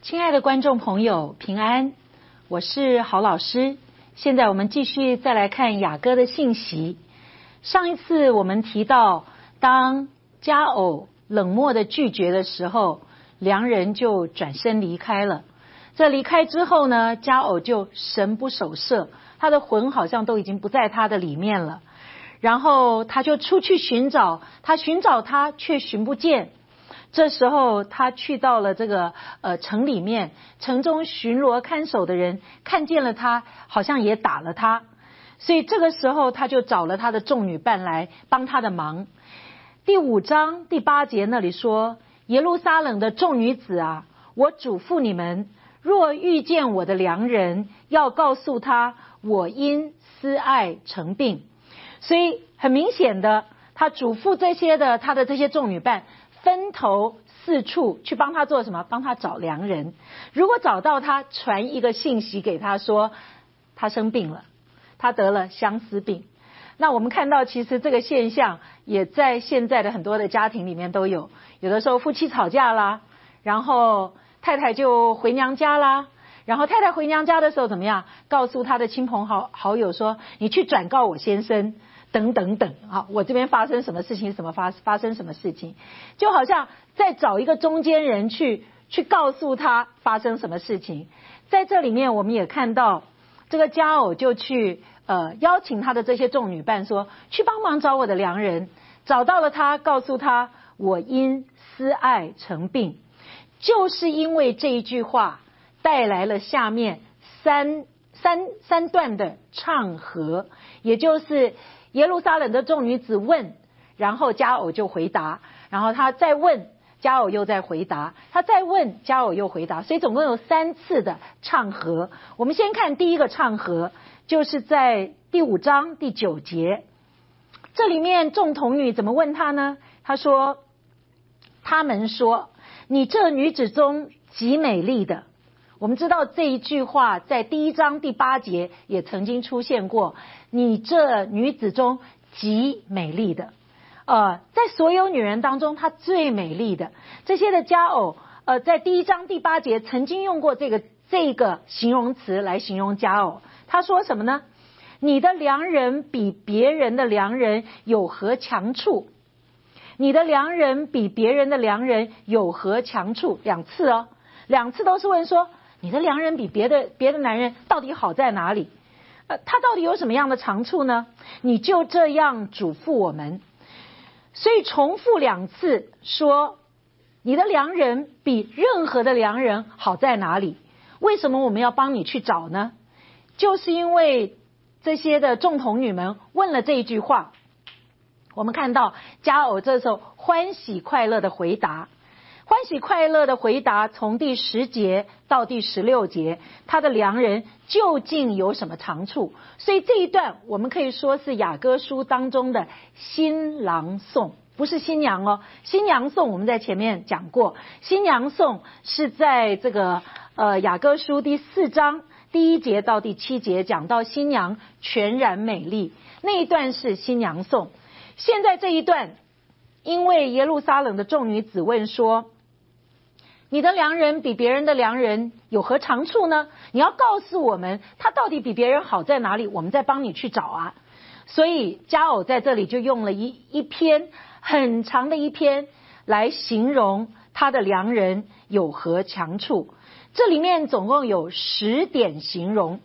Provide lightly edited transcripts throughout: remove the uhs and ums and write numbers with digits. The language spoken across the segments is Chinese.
亲爱的观众朋友，平安，我是郝老师。现在我们继续再来看雅歌的信息。上一次我们提到，当佳偶冷漠的拒绝的时候，良人就转身离开了。这离开之后呢，佳偶就神不守舍，他的魂好像都已经不在他的里面了。然后他就出去寻找，他寻找他却寻不见。这时候他去到了这个城里面，城中巡逻看守的人看见了他，好像也打了他，所以这个时候他就找了他的众女伴来帮他的忙。第5章第8节那里说，耶路撒冷的众女子啊，我嘱咐你们，若遇见我的良人，要告诉他，我因思爱成病。所以很明显的，他嘱咐这些的他的这些众女伴分头四处去帮他做什么？帮他找良人。如果找到他，传一个信息给他说他生病了，他得了相思病。那我们看到其实这个现象也在现在的很多的家庭里面都有，有的时候夫妻吵架啦，然后太太就回娘家啦，然后太太回娘家的时候怎么样？告诉他的亲朋好友说，你去转告我先生等等等啊，我这边发生什么事情，发生什么事情，就好像再找一个中间人去告诉他发生什么事情。在这里面我们也看到这个佳偶就去邀请他的这些众女伴说，去帮忙找我的良人。找到了他，告诉他，我因思爱成病。就是因为这一句话带来了下面三段的唱和，也就是耶路撒冷的众女子问，然后佳偶就回答，然后他再问，佳偶又在回答，他再问，佳偶又回答，所以总共有3次的唱和。我们先看第一个唱和，就是在第5章第9节。这里面众童女怎么问他呢？他们说，你这女子中极美丽的。我们知道这一句话在第1章第8节也曾经出现过，你这女子中极美丽的。在所有女人当中她最美丽的。这些的佳偶在第1章第8节曾经用过这个形容词来形容佳偶。他说什么呢？你的良人比别人的良人有何强处？你的良人比别人的良人有何强处？2次哦，2次都是问说，你的良人比别的男人到底好在哪里？他到底有什么样的长处呢？你就这样嘱咐我们。所以重复2次说，你的良人比任何的良人好在哪里？为什么我们要帮你去找呢？就是因为这些的众童女们问了这一句话。我们看到佳偶这时候欢喜快乐的回答，欢喜快乐的回答从第10节到第16节，他的良人究竟有什么长处？所以这一段我们可以说是雅歌书当中的新郎颂，不是新娘哦。新娘颂我们在前面讲过，新娘颂是在这个雅歌书第4章第1节到第7节，讲到新娘全然美丽，那一段是新娘颂。现在这一段，因为耶路撒冷的众女子问说，你的良人比别人的良人有何长处呢？你要告诉我们他到底比别人好在哪里，我们再帮你去找啊。所以佳偶在这里就用了一篇很长的一篇来形容他的良人有何强处。这里面总共有10点形容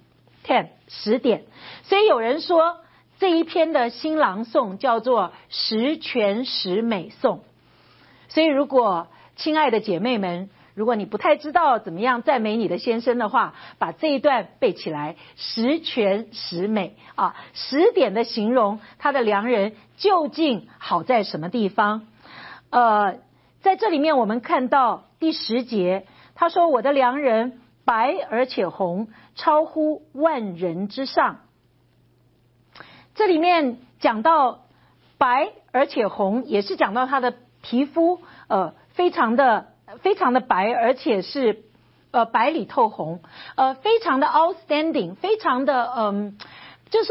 ，10点。所以有人说这一篇的新郎颂叫做十全十美颂。所以如果亲爱的姐妹们，如果你不太知道怎么样赞美你的先生的话，把这一段背起来，十全十美啊，10点的形容他的良人究竟好在什么地方。在这里面我们看到第10节，他说，我的良人白而且红，超乎万人之上。这里面讲到白而且红，也是讲到他的皮肤非常的白，而且是白里透红，非常的 outstanding， 非常的就是说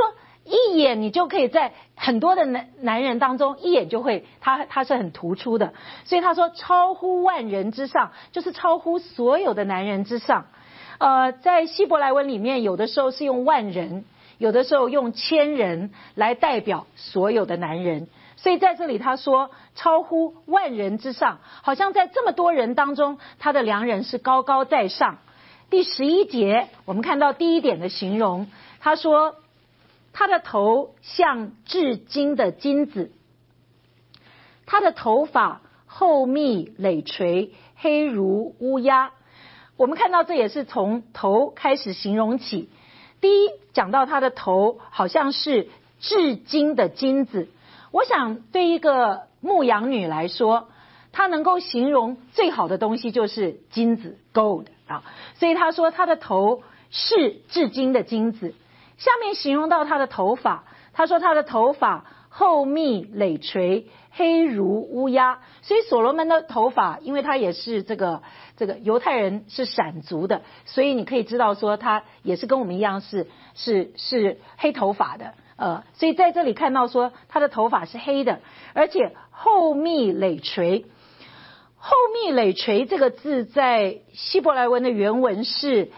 一眼你就可以在很多的男人当中一眼就会他是很突出的，所以他说超乎万人之上，就是超乎所有的男人之上。在希伯来文里面有的时候是用万人，有的时候用千人来代表所有的男人，所以在这里他说超乎万人之上，好像在这么多人当中他的良人是高高在上。第11节我们看到第一点的形容，他说他的头像至精的金子，他的头发厚密累垂，黑如乌鸦。我们看到这也是从头开始形容起。第一讲到他的头好像是至精的金子，我想对一个牧羊女来说，她能够形容最好的东西就是金子 gold 啊，所以她说她的头是至精的金子。下面形容到她的头发，她说她的头发厚密累垂，黑如乌鸦。所以所罗门的头发，因为他也是这个犹太人是闪族的，所以你可以知道说他也是跟我们一样是黑头发的。所以在这里看到说他的头发是黑的，而且厚密累垂。厚密累垂这个字在希伯来文的原文是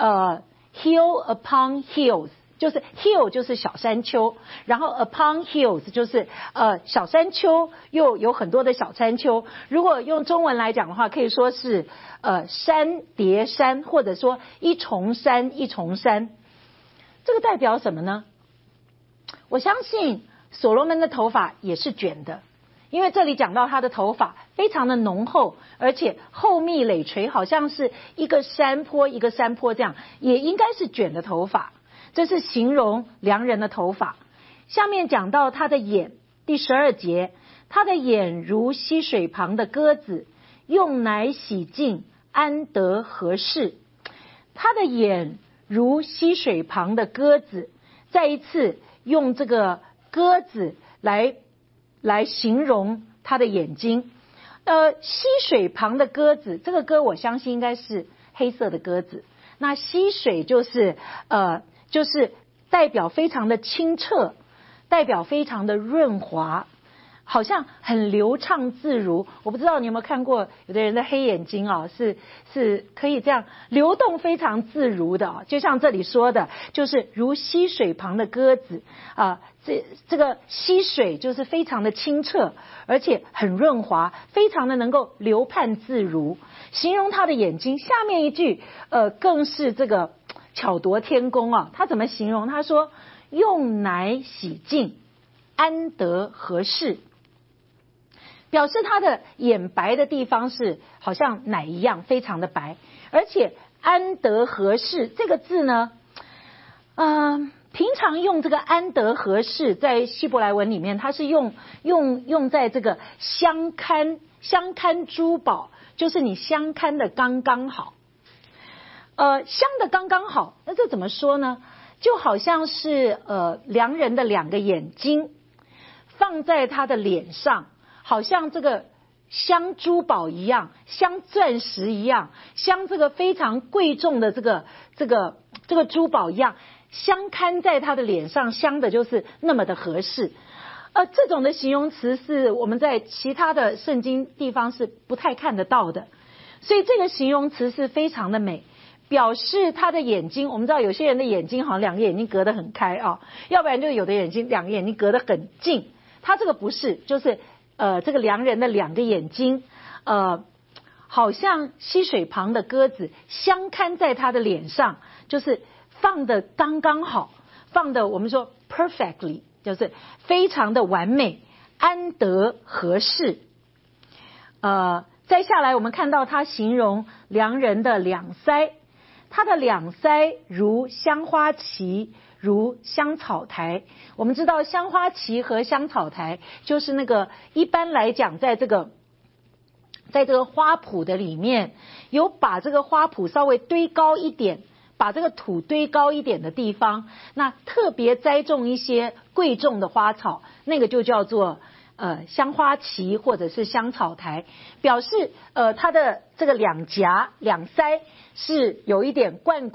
hill upon hills， 就是 hill 就是小山丘，然后 upon hills 就是小山丘又有很多的小山丘。如果用中文来讲的话，可以说是山叠山，或者说一重山一重山。这个代表什么呢？我相信所罗门的头发也是卷的，因为这里讲到他的头发非常的浓厚，而且厚密累垂，好像是一个山坡一个山坡这样，也应该是卷的头发。这是形容良人的头发。下面讲到他的眼，第12节，他的眼如溪水旁的鸽子，用奶洗净，安得何事？他的眼如溪水旁的鸽子，再一次用这个鸽子来形容他的眼睛。溪水旁的鸽子，这个鸽我相信应该是黑色的鸽子。那溪水就是代表非常的清澈，代表非常的润滑，好像很流畅自如。我不知道你有没有看过有的人的黑眼睛啊，是可以这样流动非常自如的啊，就像这里说的，就是如溪水旁的鸽子啊，这个溪水就是非常的清澈，而且很润滑，非常的能够流盼自如。形容他的眼睛，下面一句更是这个巧夺天工啊！他怎么形容？他说用奶洗净，安得何事？表示他的眼白的地方是好像奶一样非常的白，而且安得何事这个字呢，平常用这个安得何事在希伯来文里面，它是用在这个相看珠宝，就是你相看的刚刚好。相的刚刚好，那这怎么说呢？就好像是良人的两个眼睛放在他的脸上，好像这个镶珠宝一样，镶钻石一样，镶这个非常贵重的这个珠宝一样，镶看在他的脸上，镶的就是那么的合适。这种的形容词是我们在其他的圣经地方是不太看得到的，所以这个形容词是非常的美，表示他的眼睛。我们知道有些人的眼睛好像两个眼睛隔得很开啊，要不然就有的眼睛两个眼睛隔得很近，他这个不是，就是这个良人的两个眼睛好像溪水旁的鸽子，相看在他的脸上，就是放的刚刚好，放的我们说 perfectly， 就是非常的完美，安得何事？再下来我们看到他形容良人的两腮，他的两腮如香花旗，如香草台。我们知道香花旗和香草台就是那个一般来讲在这个花圃的里面，有把这个花圃稍微堆高一点，把这个土堆高一点的地方，那特别栽种一些贵重的花草，那个就叫做香花旗或者是香草台，表示它的这个两颊两腮是有一点冠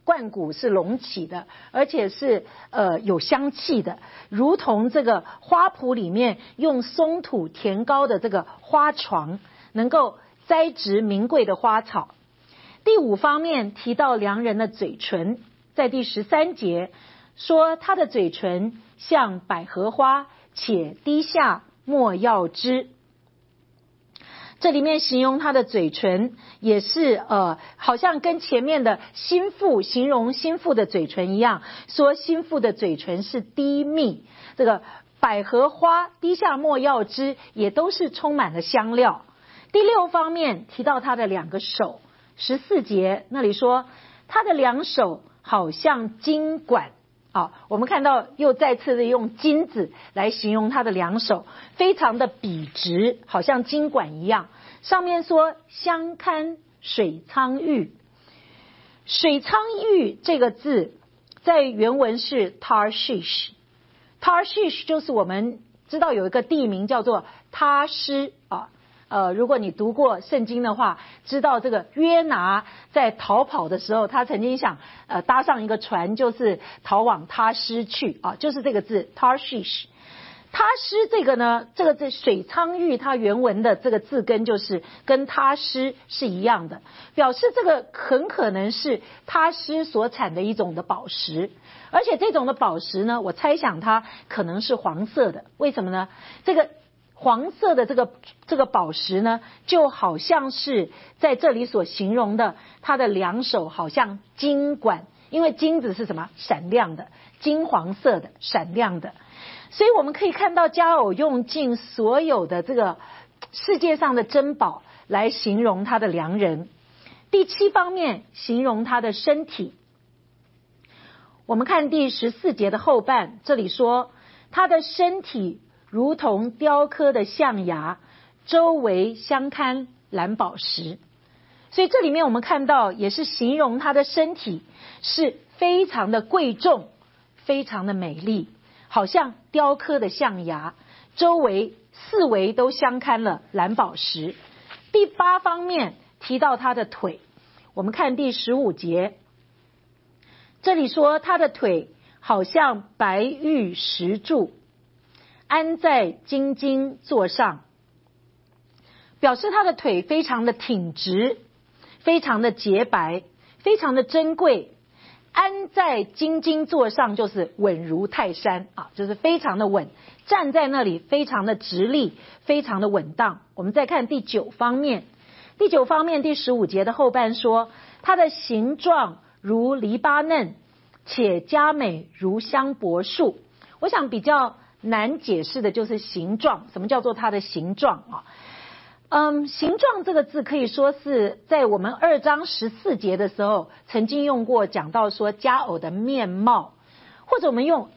冠骨是隆起的，而且是有香气的，如同这个花圃里面用松土填高的这个花床，能够栽植名贵的花草。第5方面提到良人的嘴唇，在第13节说他的嘴唇像百合花，且滴下没药汁。这里面形容他的嘴唇也是好像跟前面的心腹形容心腹的嘴唇一样，说心腹的嘴唇是滴蜜，这个百合花滴下没药汁也都是充满了香料。第6方面提到他的2个手，14节那里说他的2手好像金管。我们看到又再次的用金子来形容他的2手，非常的笔直，好像金管一样。上面说相堪水苍玉，水苍玉这个字在原文是 Tarshish， Tarshish 就是我们知道有一个地名叫做他施如果你读过圣经的话，知道这个约拿在逃跑的时候，他曾经想搭上一个船，就是逃往他施去就是这个字 Tarshish。 他施这个呢，这个字水苍玉，它原文的这个字根就是跟他施是一样的，表示这个很可能是他施所产的一种的宝石，而且这种的宝石呢，我猜想它可能是黄色的。为什么呢？这个黄色的这个宝石呢，就好像是在这里所形容的，他的2手好像金管，因为金子是什么？闪亮的，金黄色的，闪亮的。所以我们可以看到佳偶用尽所有的这个世界上的珍宝来形容他的良人。第7方面形容他的身体，我们看第14节的后半，这里说他的身体如同雕刻的象牙，周围相看蓝宝石。所以这里面我们看到也是形容他的身体是非常的贵重，非常的美丽，好像雕刻的象牙，周围4围都相看了蓝宝石。第8方面提到他的腿，我们看第15节，这里说他的腿好像白玉石柱，安在金金座上，表示他的腿非常的挺直，非常的洁白，非常的珍贵。安在金金座上就是稳如泰山就是非常的稳，站在那里非常的直立，非常的稳当。我们再看第9方面，第9方面第15节的后半说它的形状如黎巴嫩，且佳美如香柏树。我想比较难解释的就是形状，什么叫做它的形状形状这个字可以说是在我们2章14节的时候曾经用过，讲到说佳偶的面貌，或者我们用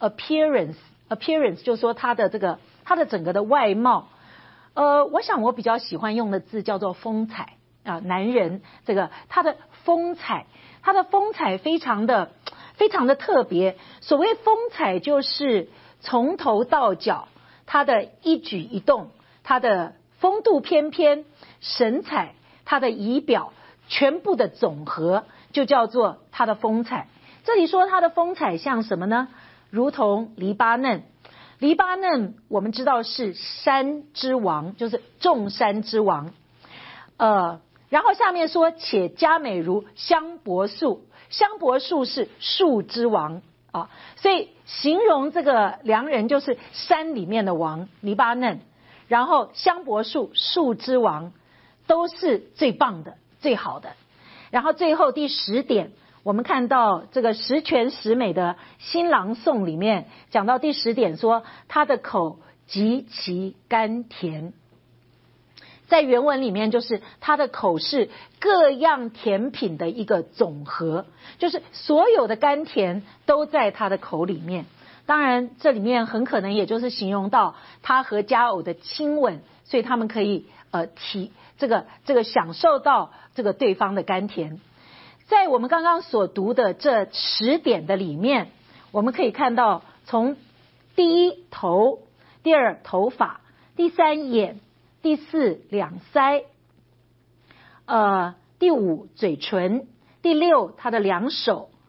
appearance 就说它的整个的外貌。我想我比较喜欢用的字叫做风采男人这个他的风采，他的风采非常的特别。所谓风采就是从头到脚他的一举一动，他的风度翩翩，神采，他的仪表全部的总和就叫做他的风采。这里说他的风采像什么呢？如同黎巴嫩。黎巴嫩我们知道是山之王，就是众山之王。然后下面说且佳美如香柏树，香柏树是树之王所以形容这个良人就是山里面的王黎巴嫩，然后香柏树树之王都是最棒的最好的。然后最后第10点，我们看到这个十全十美的新郎颂里面讲到第10点说他的口极其甘甜，在原文里面就是他的口是各样甜品的一个总和，就是所有的甘甜都在他的口里面。当然这里面很可能也就是形容到他和佳偶的亲吻，所以他们可以这个享受到这个对方的甘甜。在我们刚刚所读的这10点的里面，我们可以看到从第1头，第2头发，第3眼，第4两腮，第5嘴唇，第6他的2手，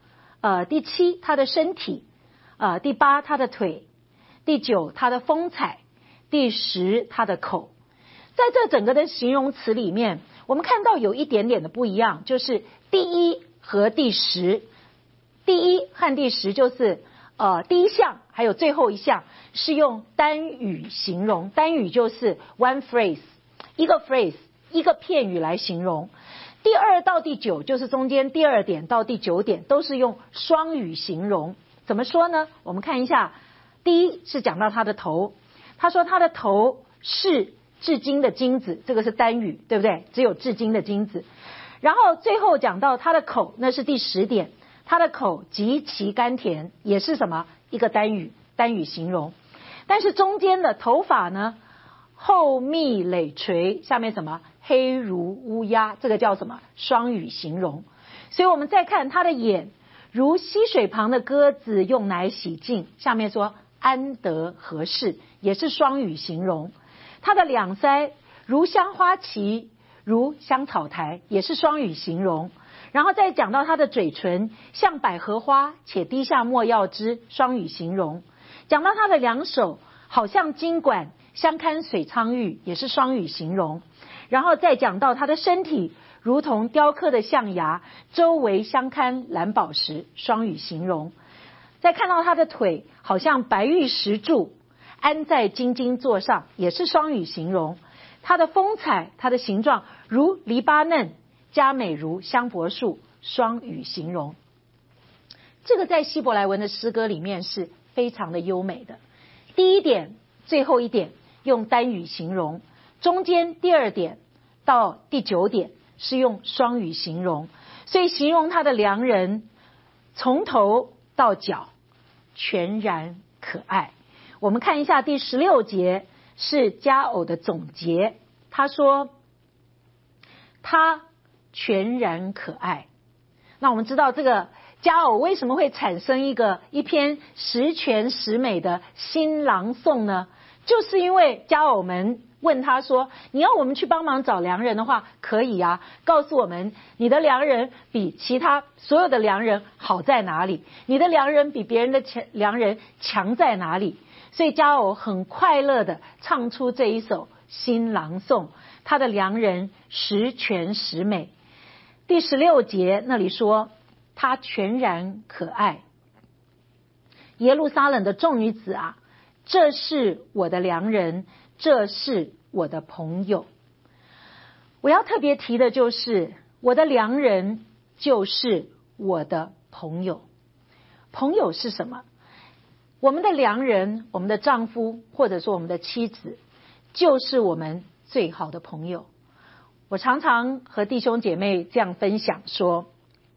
第7他的身体，第8他的腿，第9他的风采，第10他的口。在这整个的形容词里面，我们看到有一点点的不一样，就是第1和第10，第1和第10就是第一项还有最后一项是用单语形容，单语就是 one phrase， 一个 phrase 一个片语来形容。第2到第9就是中间第2点到第9点都是用双语形容。怎么说呢？我们看一下，第1是讲到他的头，他说他的头是至精的金子，这个是单语，对不对？只有至精的金子。然后最后讲到他的口，那是第10点，他的口极其甘甜，也是什么？一个单语形容。但是中间的头发呢，厚密累垂，下面什么？黑如乌鸦，这个叫什么？双语形容。所以我们再看他的眼，如溪水旁的鸽子用奶洗净，下面说安得合适，也是双语形容。他的两腮如香花旗，如香草台，也是双语形容。然后再讲到他的嘴唇像百合花，且滴下没药汁，双语形容。讲到他的两手好像金管，相看水苍玉，也是双语形容。然后再讲到他的身体如同雕刻的象牙，周围相看蓝宝石，双语形容。再看到他的腿好像白玉石柱，安在金金座上，也是双语形容。它的风采，它的形状如黎巴嫩，佳美如香柏树，双语形容。这个在希伯来文的诗歌里面是非常的优美的。第1点最后1点用单语形容，中间第2点到第9点是用双语形容。所以形容他的良人从头到脚全然可爱。我们看一下第16节是佳偶的总结，他说他全然可爱。那我们知道这个佳偶为什么会产生一篇十全十美的新郎颂呢？就是因为佳偶们问他说，你要我们去帮忙找良人的话，可以啊，告诉我们你的良人比其他所有的良人好在哪里，你的良人比别人的良人强在哪里。所以佳偶很快乐的唱出这一首新郎颂，他的良人十全十美。第16节那里说他全然可爱。耶路撒冷的众女子啊，这是我的良人，这是我的朋友。我要特别提的就是我的良人就是我的朋友。朋友是什么？我们的良人，我们的丈夫或者说我们的妻子，就是我们最好的朋友。我常常和弟兄姐妹这样分享说，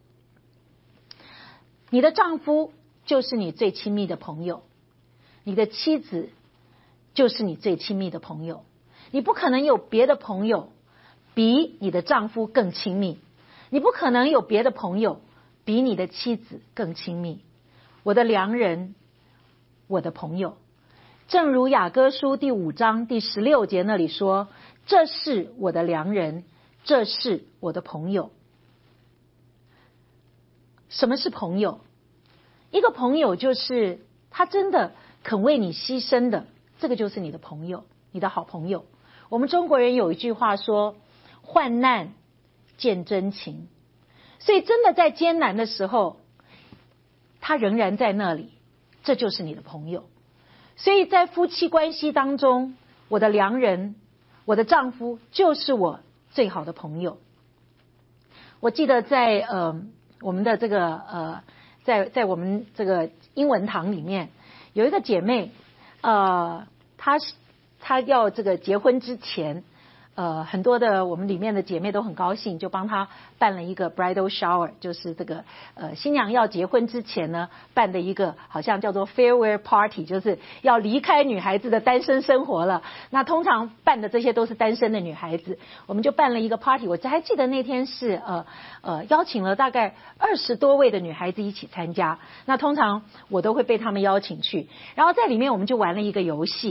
你的丈夫就是你最亲密的朋友，你的妻子就是你最亲密的朋友。你不可能有别的朋友比你的丈夫更亲密，你不可能有别的朋友比你的妻子更亲密。我的良人，我的朋友，正如雅歌书第5章第16节那里说，这是我的良人，这是我的朋友。什么是朋友？一个朋友就是他真的肯为你牺牲的，这个就是你的朋友，你的好朋友。我们中国人有一句话说，患难见真情。所以真的在艰难的时候，他仍然在那里，这就是你的朋友。所以在夫妻关系当中，我的良人，我的丈夫就是我最好的朋友。我记得在我们的这个在我们这个英文堂里面有一个姐妹，她要这个结婚之前，很多的我们里面的姐妹都很高兴，就帮她办了一个 bridal shower， 就是这个新娘要结婚之前呢办的一个好像叫做 farewell party， 就是要离开女孩子的单身生活了。那通常办的这些都是单身的女孩子，我们就办了一个 party。我还记得那天是邀请了大概20多位的女孩子一起参加。那通常我都会被他们邀请去，然后在里面我们就玩了一个游戏。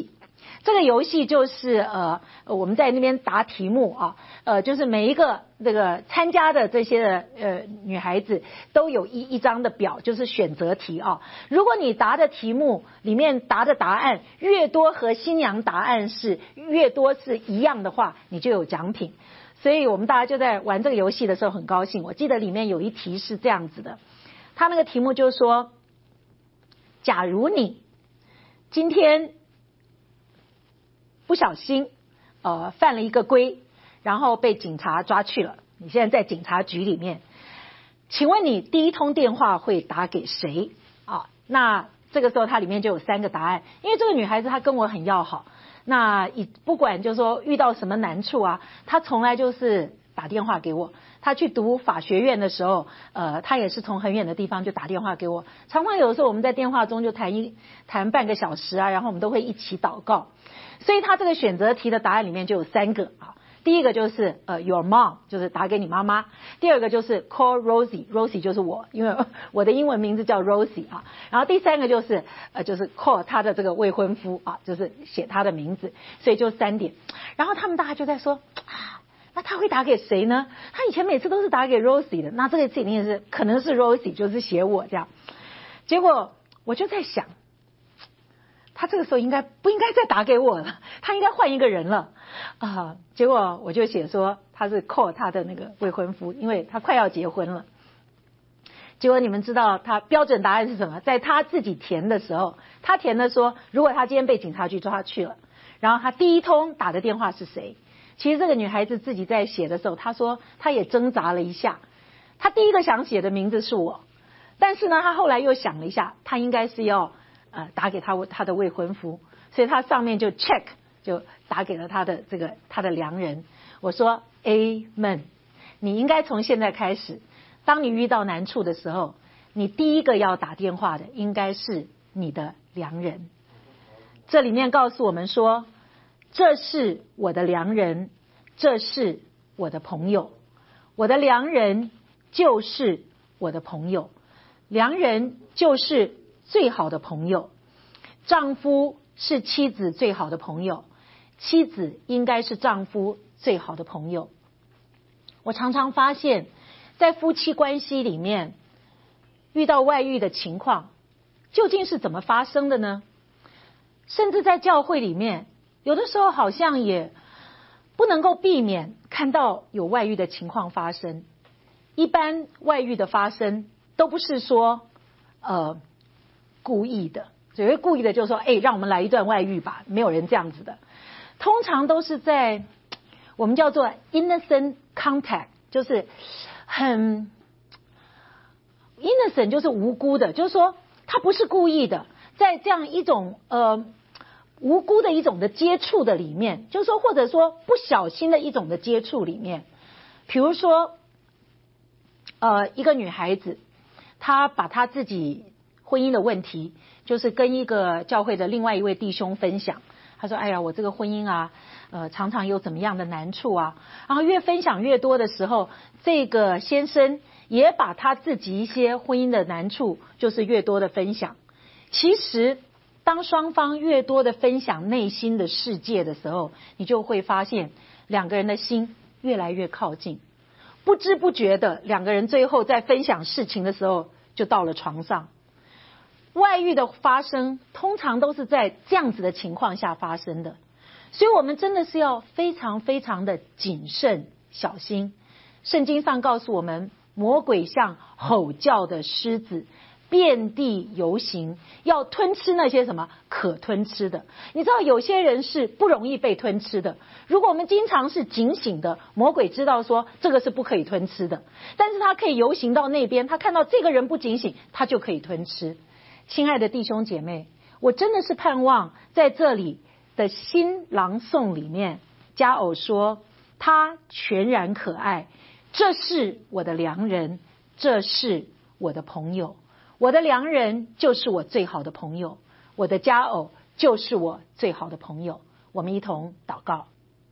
这个游戏就是我们在那边答题目啊，就是每一个这个参加的这些女孩子都有一张的表，就是选择题啊。如果你答的题目里面答的答案越多和新娘答案是越多是一样的话，你就有奖品。所以我们大家就在玩这个游戏的时候很高兴。我记得里面有一题是这样子的，他那个题目就是说，假如你今天不小心犯了一个规，然后被警察抓去了，你现在在警察局里面，请问你第一通电话会打给谁啊？那这个时候它里面就有3个答案，因为这个女孩子她跟我很要好，那不管就是说遇到什么难处啊，她从来就是打电话给我。她去读法学院的时候，她也是从很远的地方就打电话给我，常常有的时候我们在电话中就谈半个小时啊，然后我们都会一起祷告。所以她这个选择题的答案里面就有3个啊。第一个就是your mom， 就是打给你妈妈。第二个就是 call Rosie 就是我，因为我的英文名字叫 Rosie 啊。然后第3个就是call 他的这个未婚夫啊，就是写他的名字，所以就3点。然后他们大家就在说那他会打给谁呢？他以前每次都是打给 Rosie 的，那这个字里面是可能是 Rosie 就是写我这样。结果我就在想，他这个时候不应该再打给我了，他应该换一个人了结果我就写说他是 call 他的那个未婚夫，因为他快要结婚了。结果你们知道他标准答案是什么？在他自己填的时候，他填的说如果他今天被警察局抓去了，然后他第一通打的电话是谁？其实这个女孩子自己在写的时候，她说她也挣扎了一下，她第一个想写的名字是我，但是呢她后来又想了一下，她应该是要打给她的未婚夫，所以她上面就 check 就打给了她的良人。我说 Amen， 你应该从现在开始，当你遇到难处的时候，你第一个要打电话的应该是你的良人。这里面告诉我们说，这是我的良人，这是我的朋友，我的良人就是我的朋友，良人就是最好的朋友。丈夫是妻子最好的朋友，妻子应该是丈夫最好的朋友。我常常发现在夫妻关系里面遇到外遇的情况究竟是怎么发生的呢？甚至在教会里面有的时候好像也不能够避免看到有外遇的情况发生。一般外遇的发生都不是说故意的，所谓故意的就是说让我们来一段外遇吧，没有人这样子的。通常都是在我们叫做 innocent contact， 就是很 innocent 就是无辜的，就是说他不是故意的，在这样一种无辜的一种的接触的里面，就是说或者说不小心的一种的接触里面，比如说一个女孩子她把她自己婚姻的问题就是跟一个教会的另外一位弟兄分享，她说哎呀我这个婚姻啊常常有怎么样的难处啊，然后越分享越多的时候，这个先生也把他自己一些婚姻的难处就是越多的分享。其实当双方越多的分享内心的世界的时候，你就会发现两个人的心越来越靠近，不知不觉的两个人最后在分享事情的时候就到了床上。外遇的发生通常都是在这样子的情况下发生的，所以我们真的是要非常非常的谨慎小心。圣经上告诉我们，魔鬼像吼叫的狮子遍地游行，要吞吃那些什么可吞吃的。你知道有些人是不容易被吞吃的，如果我们经常是警醒的，魔鬼知道说这个是不可以吞吃的，但是他可以游行到那边，他看到这个人不警醒，他就可以吞吃。亲爱的弟兄姐妹，我真的是盼望在这里的新郎颂里面，佳偶说他全然可爱，这是我的良人，这是我的朋友。我的良人就是我最好的朋友，我的佳偶就是我最好的朋友。我们一同祷告。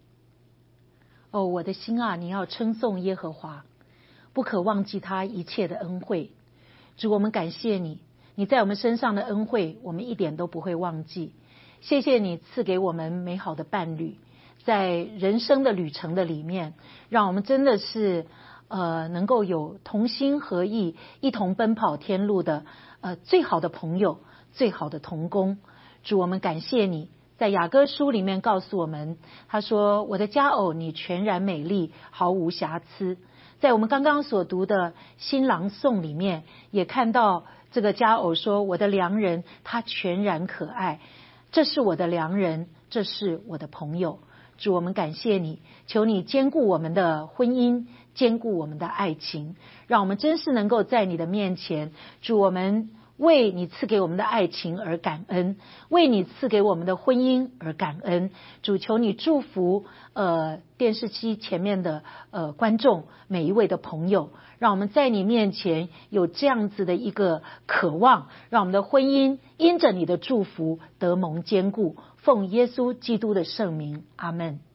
我的心啊，你要称颂耶和华，不可忘记他一切的恩惠。主，我们感谢你，你在我们身上的恩惠我们一点都不会忘记。 谢谢你赐给我们美好的伴侣，在人生的旅程的里面，让我们真的是能够有同心合意一同奔跑天路的最好的朋友，最好的同工。主，我们感谢你，在雅歌书里面告诉我们，他说我的佳偶你全然美丽，毫无瑕疵。在我们刚刚所读的新郎颂里面也看到这个佳偶说，我的良人他全然可爱，这是我的良人，这是我的朋友。主，我们感谢你，求你坚固我们的婚姻，坚固我们的爱情，让我们真是能够在你的面前。主，我们为你赐给我们的爱情而感恩，为你赐给我们的婚姻而感恩。主，求你祝福电视机前面的观众，每一位的朋友，让我们在你面前有这样子的一个渴望，让我们的婚姻因着你的祝福得蒙坚固。奉耶稣基督的圣名，阿们。